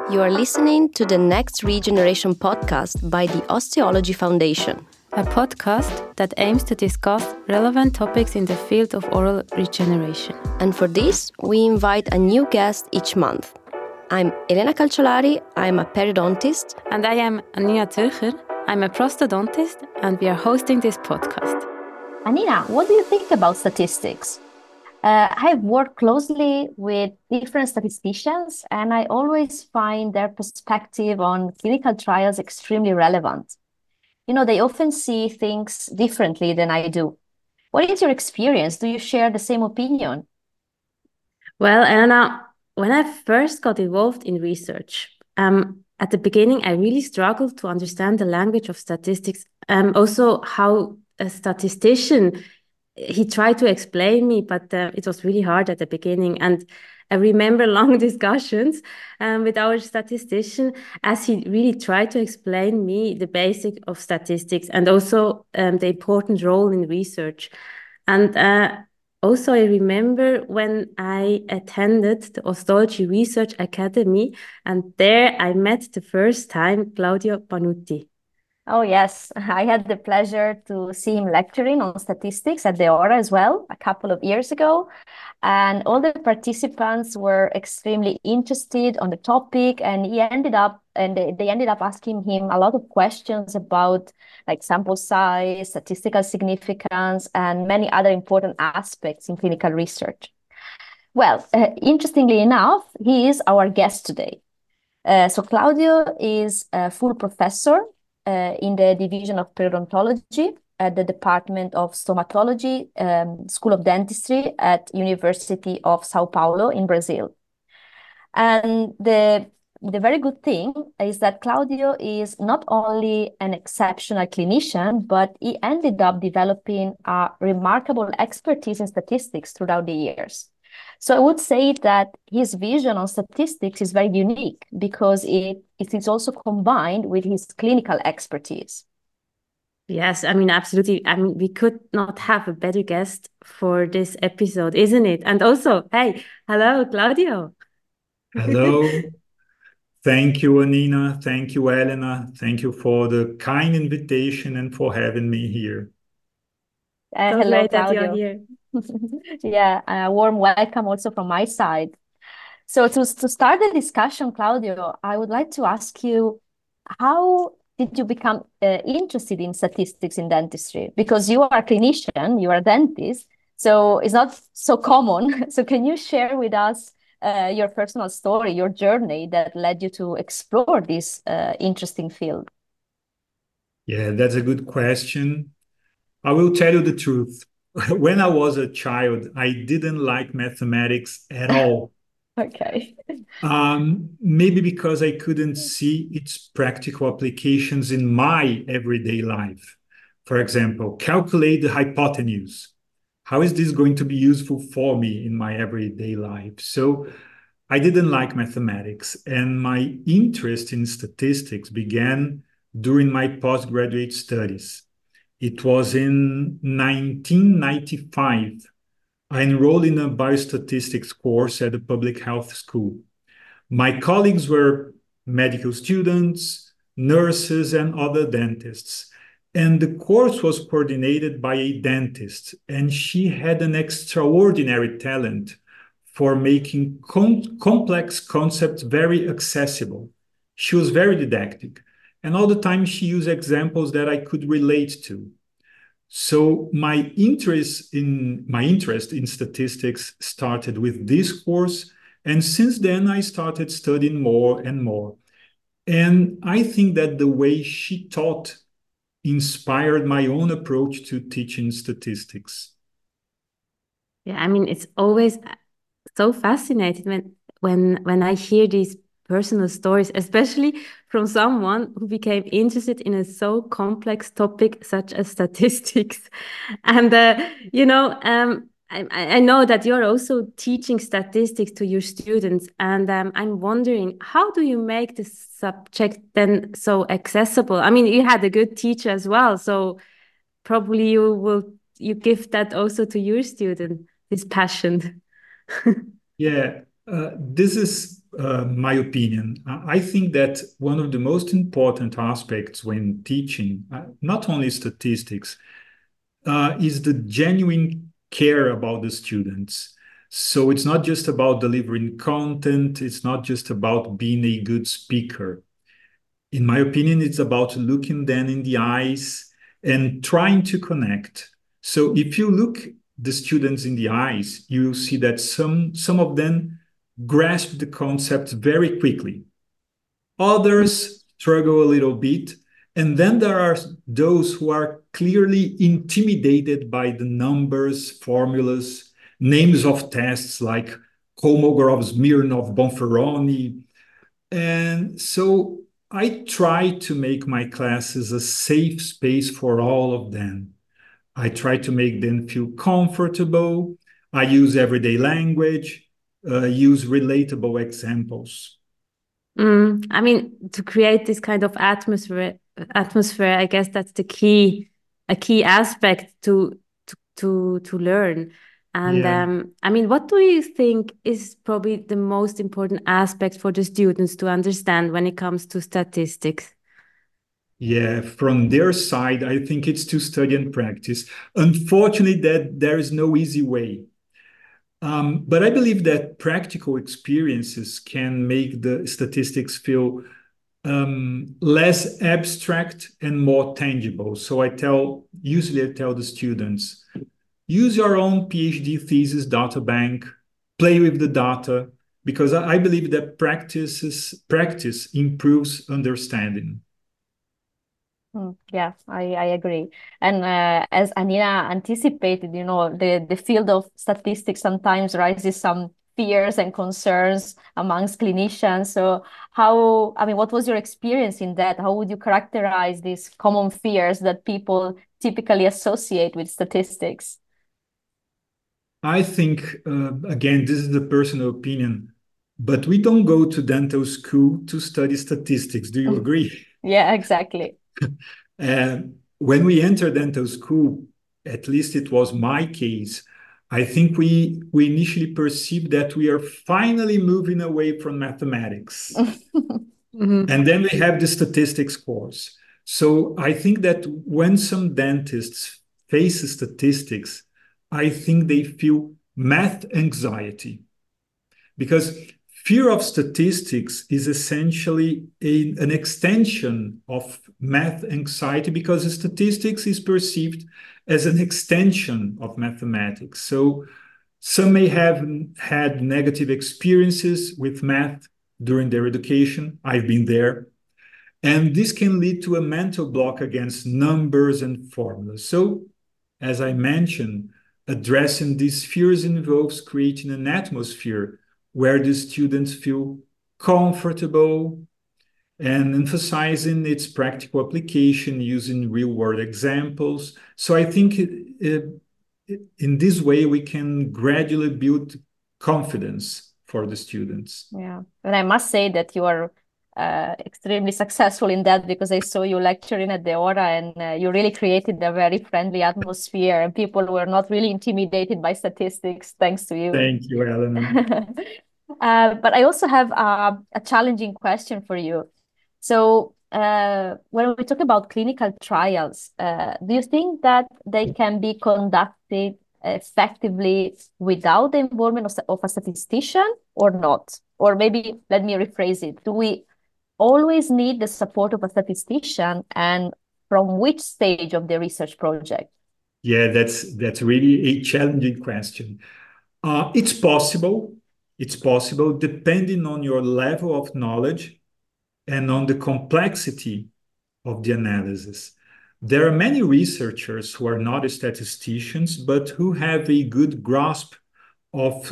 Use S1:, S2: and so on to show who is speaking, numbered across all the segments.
S1: You are listening to the Next Regeneration podcast by the Osteology Foundation,
S2: a podcast that aims to discuss relevant topics in the field of oral regeneration.
S1: And for this, we invite a new guest each month. I'm Elena Calciolari, I'm a periodontist.
S2: And I am Anina Zürcher, I'm a prostodontist, and we are hosting this podcast.
S3: Anina, what do you think about statistics? I've worked closely with different statisticians, and I always find their perspective on clinical trials extremely relevant. You know, they often see things differently than I do. What is your experience? Do you share the same opinion?
S2: Well, Anna, when I first got involved in research, at the beginning, I really struggled to understand the language of statistics, also how a statistician he tried to explain me, but it was really hard at the beginning. And I remember long discussions with our statistician as he really tried to explain me the basic of statistics and also the important role in research. And also I remember when I attended the Osteology Research Academy, and there I met the first time Claudio Panutti.
S3: Oh, yes. I had the pleasure to see him lecturing on statistics at the Ora as well a couple of years ago. And all the participants were extremely interested on the topic. And they ended up asking him a lot of questions about like sample size, statistical significance, and many other important aspects in clinical research. Well, interestingly enough, he is our guest today. So Claudio is a full professor in the Division of Periodontology at the Department of Stomatology, School of Dentistry at University of Sao Paulo in Brazil. And the very good thing is that Claudio is not only an exceptional clinician, but he ended up developing a remarkable expertise in statistics throughout the years. So I would say that his vision on statistics is very unique because it is also combined with his clinical expertise.
S2: Yes, I mean, absolutely. I mean, we could not have a better guest for this episode, isn't it? And also, hey, hello, Claudio.
S4: Hello. Thank you, Anina. Thank you, Elena. Thank you for the kind invitation and for having me here.
S2: So
S3: Hello,
S2: great that
S3: Claudio.
S2: you're here.
S3: Yeah, a warm welcome also from my side. So to start the discussion, Claudio, I would like to ask you, how did you become interested in statistics in dentistry? Because you are a clinician, you are a dentist, so it's not so common. So can you share with us your personal story, your journey that led you to explore this interesting field?
S4: Yeah, that's a good question. I will tell you the truth. When I was a child, I didn't like mathematics at all.
S3: Okay.
S4: Maybe because I couldn't see its practical applications in my everyday life. For example, calculate the hypotenuse. How is this going to be useful for me in my everyday life? So I didn't like mathematics, and my interest in statistics began during my postgraduate studies. It was in 1995. I enrolled in a biostatistics course at a public health school. My colleagues were medical students, nurses, and other dentists. And the course was coordinated by a dentist, and she had an extraordinary talent for making complex concepts very accessible. She was very didactic, and all the time she used examples that I could relate to. So my interest in statistics started with this course, and since then I started studying more and more. And I think that the way she taught inspired my own approach to teaching statistics.
S2: Yeah, I mean, it's always so fascinating when I hear these personal stories, especially from someone who became interested in a so complex topic such as statistics. And I know that you're also teaching statistics to your students, and I'm wondering, how do you make the subject then so accessible? I mean, you had a good teacher as well, so probably you give that also to your student, this passion.
S4: Yeah, this is my opinion. I think that one of the most important aspects when teaching, not only statistics, is the genuine care about the students. So it's not just about delivering content, it's not just about being a good speaker. In my opinion, it's about looking them in the eyes and trying to connect. So if you look the students in the eyes, you see that some of them grasp the concept very quickly. Others struggle a little bit. And then there are those who are clearly intimidated by the numbers, formulas, names of tests like Kolmogorov, Smirnov, Bonferroni. And so I try to make my classes a safe space for all of them. I try to make them feel comfortable. I use everyday language, use relatable examples.
S2: I mean, to create this kind of atmosphere, I guess that's a key aspect to learn. And
S4: Yeah.
S2: I mean, what do you think is probably the most important aspect for the students to understand when it comes to statistics?
S4: Yeah, from their side, I think it's to study and practice. Unfortunately, that there is no easy way. But I believe that practical experiences can make the statistics feel less abstract and more tangible. So usually I tell the students, use your own PhD thesis data bank, play with the data, because I believe that practice improves understanding.
S3: Yeah, I agree. And as Anina anticipated, the field of statistics sometimes raises some fears and concerns amongst clinicians. So what was your experience in that? How would you characterize these common fears that people typically associate with statistics?
S4: I think, again, this is the personal opinion, but we don't go to dental school to study statistics. Do you agree?
S3: Yeah, exactly.
S4: When we enter dental school, at least it was my case, I think we initially perceived that we are finally moving away from mathematics. And then we have the statistics course. So I think that when some dentists face statistics, I think they feel math anxiety because fear of statistics is essentially an extension of math anxiety because statistics is perceived as an extension of mathematics. So some may have had negative experiences with math during their education. I've been there. And this can lead to a mental block against numbers and formulas. So, as I mentioned, addressing these fears involves creating an atmosphere where the students feel comfortable and emphasizing its practical application using real-world examples. So I think in this way, we can gradually build confidence for the students.
S3: Yeah, and I must say that you are extremely successful in that because I saw you lecturing at the Ora and you really created a very friendly atmosphere and people were not really intimidated by statistics thanks to you.
S4: Thank you, Elena.
S3: But I also have a challenging question for you. So when we talk about clinical trials, do you think that they can be conducted effectively without the involvement of a statistician or not? Or maybe let me rephrase it. Do we always need the support of a statistician and from which stage of the research project?
S4: Yeah, that's really a challenging question. It's possible. It's possible depending on your level of knowledge and on the complexity of the analysis. There are many researchers who are not statisticians, but who have a good grasp of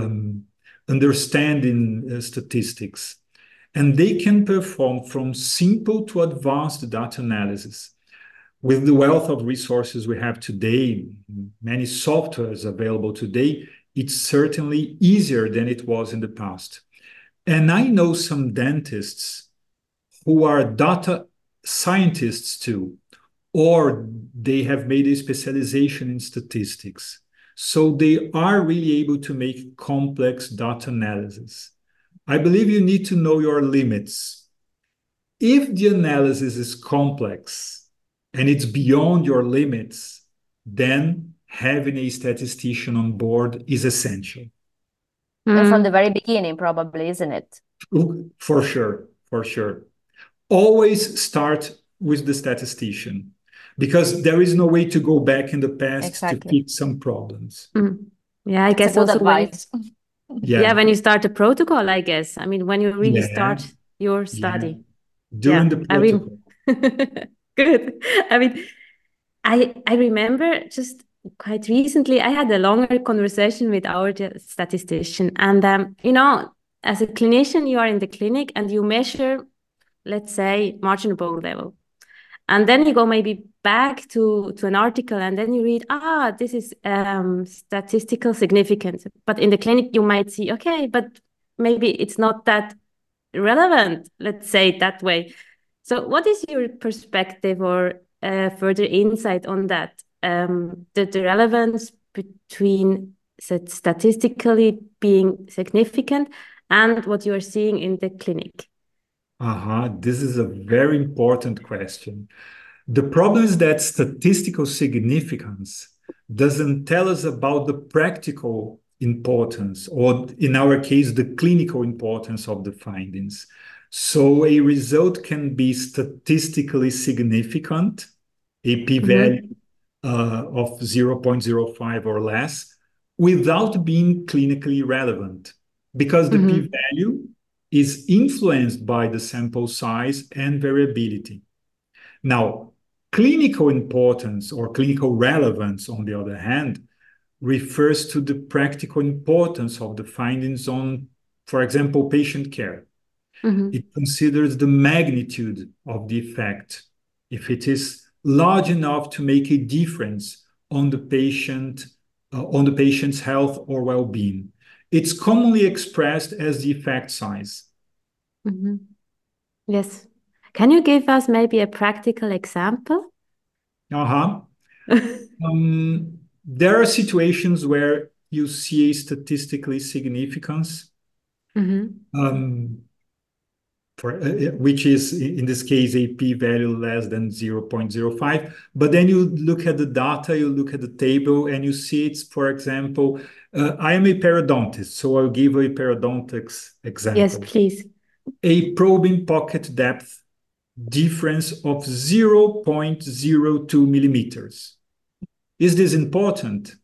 S4: understanding statistics. And they can perform from simple to advanced data analysis. With the wealth of resources we have today, many softwares available today, it's certainly easier than it was in the past. And I know some dentists who are data scientists too, or they have made a specialization in statistics. So they are really able to make complex data analysis. I believe you need to know your limits. If the analysis is complex and it's beyond your limits, then having a statistician on board is essential.
S3: And from the
S2: Mm.
S3: very beginning, probably, isn't it?
S4: For sure, for sure. Always start with the statistician because there is no way to go back in the past to
S3: Exactly.
S4: fix some problems.
S2: Mm. Yeah, I
S3: It's a
S2: guess
S3: good
S2: also when
S3: advice.
S2: yeah, when you start a protocol, I guess. I mean, when you really
S4: Yeah,
S2: start your
S4: yeah.
S2: study.
S4: During
S2: Yeah,
S4: the
S2: I mean,
S4: protocol.
S2: good. I mean, I remember just quite recently I had a longer conversation with our statistician, and as a clinician, you are in the clinic and you measure, let's say, marginal bone level. And then you go maybe back to an article and then you read, this is statistical significance. But in the clinic, you might see, okay, but maybe it's not that relevant, let's say it that way. So what is your perspective or further insight on that? The relevance between statistically being significant and what you are seeing in the clinic?
S4: This is a very important question. The problem is that statistical significance doesn't tell us about the practical importance, or in our case, the clinical importance of the findings. So a result can be statistically significant, a p-value of 0.05 or less, without being clinically relevant, because the p-value is influenced by the sample size and variability. Now, clinical importance or clinical relevance, on the other hand, refers to the practical importance of the findings on, for example, patient care. It considers the magnitude of the effect, if it is large enough to make a difference on the patient's health or well-being. It's commonly expressed as the effect size.
S2: Yes. Can you give us maybe a practical example?
S4: There are situations where you see a statistically significance, which is in this case a p-value less than 0.05. But then you look at the data, you look at the table, and you see it's, for example, I am a periodontist, so I'll give a periodontics example.
S2: Yes, please.
S4: A probing pocket depth difference of 0.02 millimeters. Is this important?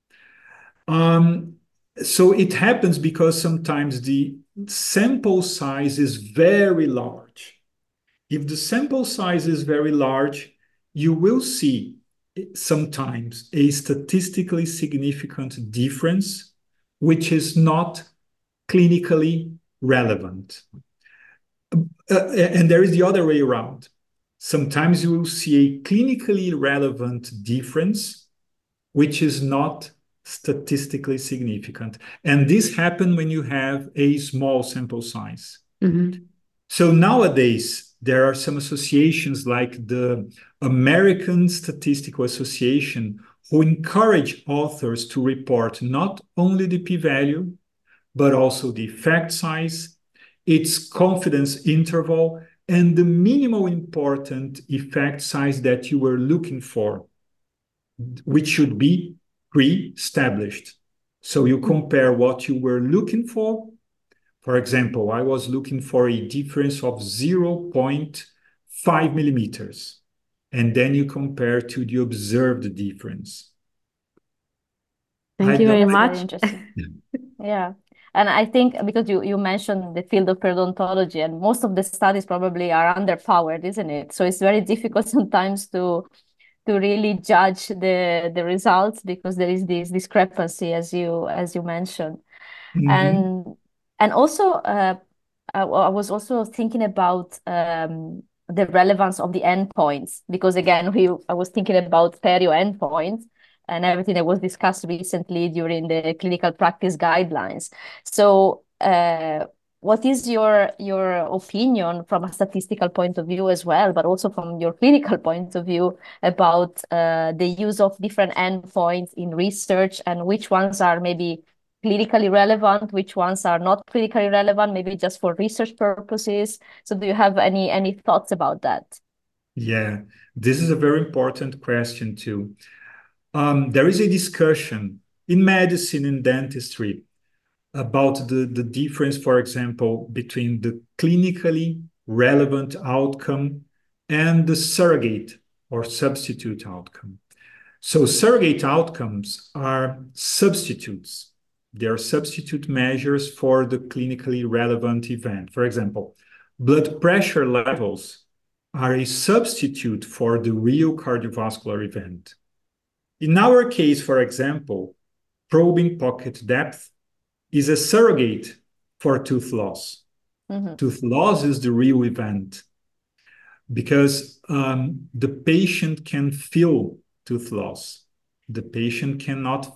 S4: So it happens because sometimes the sample size is very large. If the sample size is very large, you will see sometimes a statistically significant difference, which is not clinically relevant. And there is the other way around. Sometimes you will see a clinically relevant difference, which is not statistically significant. And this happens when you have a small sample size. So nowadays, there are some associations like the American Statistical Association who encourage authors to report not only the p-value, but also the effect size, its confidence interval, and the minimal important effect size that you were looking for, which should be pre-established. So you compare what you were looking for. For example, I was looking for a difference of 0.5 millimeters, and then you compare to the observed difference.
S2: Thank you very
S3: That's
S2: much.
S3: very interesting. Yeah. And I think because you mentioned the field of periodontology, and most of the studies probably are underpowered, isn't it? So it's very difficult sometimes to really judge the results because there is this discrepancy as you mentioned. And also I was also thinking about the relevance of the endpoints, because again I was thinking about perio endpoints and everything that was discussed recently during the clinical practice guidelines. So what is your opinion from a statistical point of view as well, but also from your clinical point of view about the use of different endpoints in research, and which ones are maybe clinically relevant, which ones are not clinically relevant, maybe just for research purposes. So do you have any thoughts about that?
S4: Yeah, this is a very important question too. There is a discussion in medicine and dentistry about the difference, for example, between the clinically relevant outcome and the surrogate or substitute outcome. So surrogate outcomes are substitutes. They are substitute measures for the clinically relevant event. For example, blood pressure levels are a substitute for the real cardiovascular event. In our case, for example, probing pocket depth is a surrogate for tooth loss.
S3: Mm-hmm.
S4: Tooth loss is the real event because the patient can feel tooth loss. The patient cannot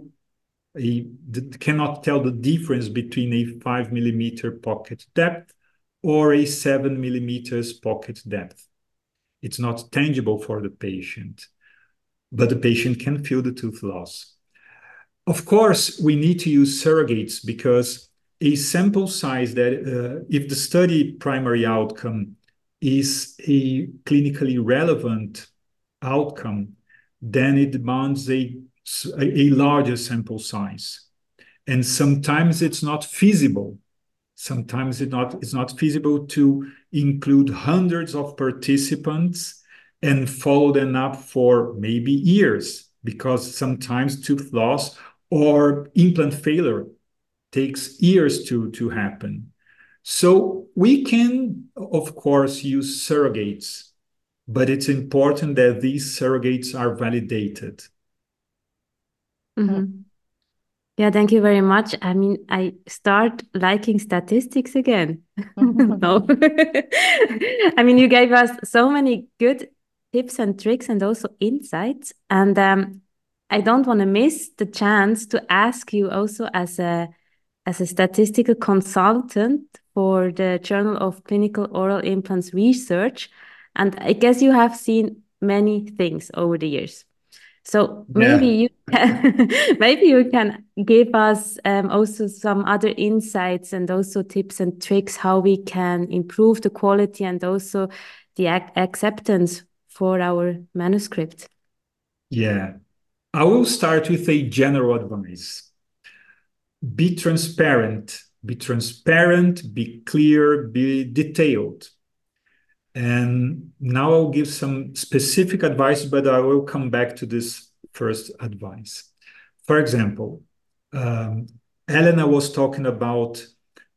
S4: cannot tell the difference between a 5 millimeter pocket depth or a 7 millimeters pocket depth. It's not tangible for the patient, but the patient can feel the tooth loss. Of course, we need to use surrogates because a sample size that, if the study primary outcome is a clinically relevant outcome, then it demands a larger sample size. And sometimes it's not feasible. Sometimes it's not feasible to include hundreds of participants and follow them up for maybe years, because sometimes tooth loss or implant failure takes years to happen. So we can, of course, use surrogates, but it's important that these surrogates are validated.
S2: Mm-hmm. Yeah, thank you very much. I mean, I start liking statistics again. No. I mean, you gave us so many good tips and tricks and also insights. And I don't want to miss the chance to ask you also as a statistical consultant for the Journal of Clinical Oral Implants Research. And I guess you have seen many things over the years. So maybe you can give us also some other insights and also tips and tricks how we can improve the quality and also the acceptance for our manuscript.
S4: Yeah, I will start with a general advice. Be transparent, be clear, be detailed. And now I'll give some specific advice, but I will come back to this first advice. For example, Elena was talking about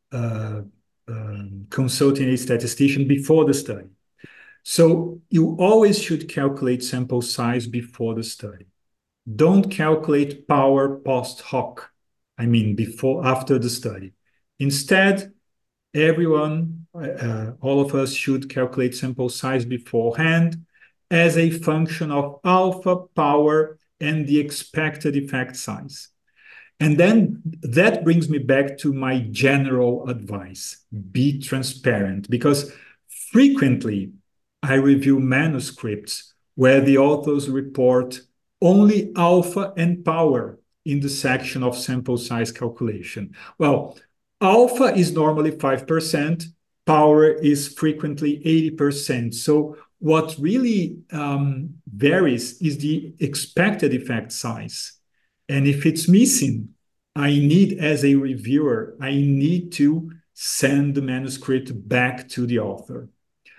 S4: consulting a statistician before the study. So you always should calculate sample size before the study. Don't calculate power post hoc, I mean after the study. Instead, everyone, all of us should calculate sample size beforehand as a function of alpha, power, and the expected effect size. And then that brings me back to my general advice. Be transparent, because frequently I review manuscripts where the authors report only alpha and power in the section of sample size calculation. Well, alpha is normally 5%, power is frequently 80%. So what really varies is the expected effect size. And if it's missing, as a reviewer, I need to send the manuscript back to the author.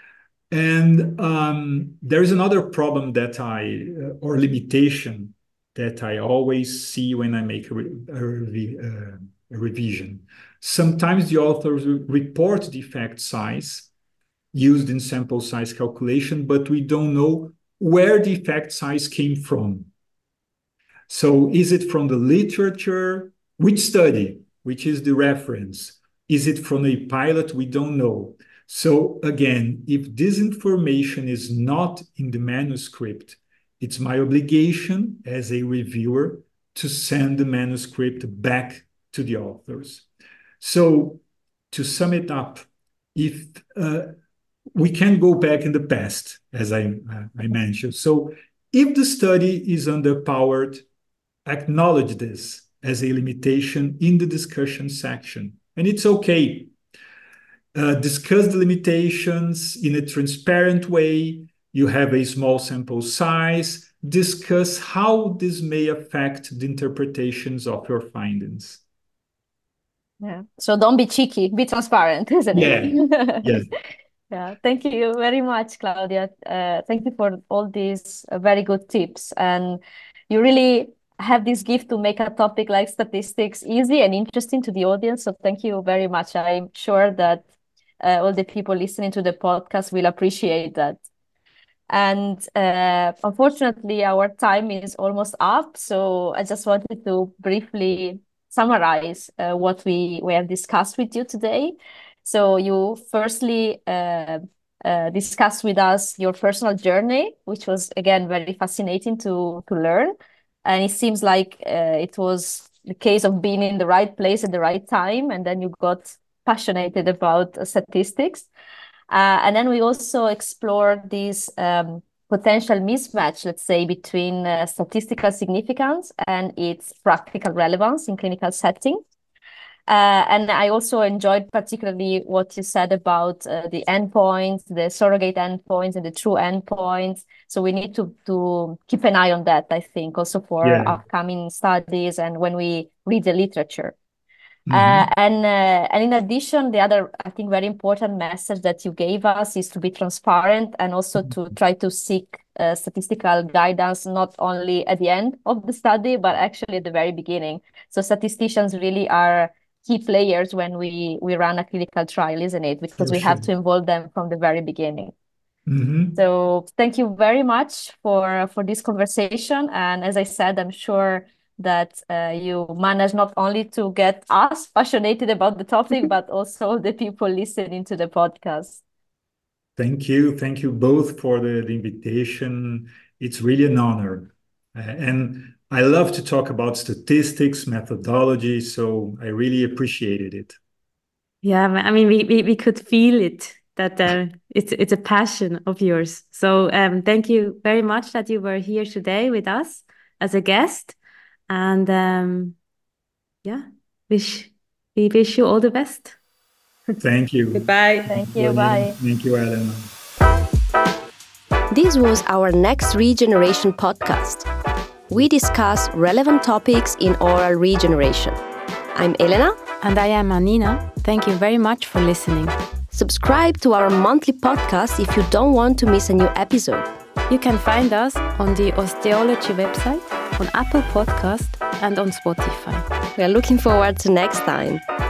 S4: And there is another problem or limitation that I always see when I make a revision. Sometimes the authors report the effect size used in sample size calculation, but we don't know where the effect size came from. So is it from the literature? Which study? Which is the reference? Is it from a pilot? We don't know. So again, if this information is not in the manuscript, it's my obligation as a reviewer to send the manuscript back to the authors. So to sum it up, if we can go back in the past, as I mentioned. So if the study is underpowered, acknowledge this. as a limitation in the discussion section. And it's okay. Discuss the limitations in a transparent way. You have a small sample size. Discuss how this may affect the interpretations of your findings.
S3: Yeah. So don't be cheeky, be transparent, isn't it?
S4: Yes.
S3: Yeah. Thank you very much, Claudia. Thank you for all these very good tips. And you really have this gift to make a topic like statistics easy and interesting to the audience. So thank you very much. I'm sure that all the people listening to the podcast will appreciate that. And unfortunately, our time is almost up. So I just wanted to briefly summarize what we have discussed with you today. So you firstly discussed with us your personal journey, which was, again, very fascinating to learn. And it seems like it was the case of being in the right place at the right time. And then you got passionate about statistics. And then we also explored this potential mismatch, let's say, between statistical significance and its practical relevance in clinical setting. And I also enjoyed particularly what you said about the endpoints, the surrogate endpoints and the true endpoints. So we need to keep an eye on that, I think, also for upcoming studies and when we read the literature. And in addition, the other, I think, very important message that you gave us is to be transparent and also to try to seek statistical guidance, not only at the end of the study, but actually at the very beginning. So statisticians really are key players when we run a clinical trial, isn't it? Because we have to involve them from the very beginning. So thank you very much for this conversation. And as I said, I'm sure that you manage not only to get us passionate about the topic, but also the people listening to the podcast.
S4: Thank you. Thank you both for the invitation. It's really an honor. And I love to talk about statistics, methodology, so I really appreciated it.
S2: Yeah, I mean, we could feel it, that it's a passion of yours. So thank you very much that you were here today with us as a guest. And yeah, we wish you all the best.
S4: Thank you.
S2: Goodbye.
S3: Thank you. Bye.
S4: Thank you, Elena.
S1: This was our next regeneration podcast. We discuss relevant topics in oral regeneration. I'm Elena.
S2: And I am Anina. Thank you very much for listening.
S1: Subscribe to our monthly podcast if you don't want to miss a new episode.
S2: You can find us on the Osteology website, on Apple Podcast and on Spotify.
S1: We are looking forward to next time.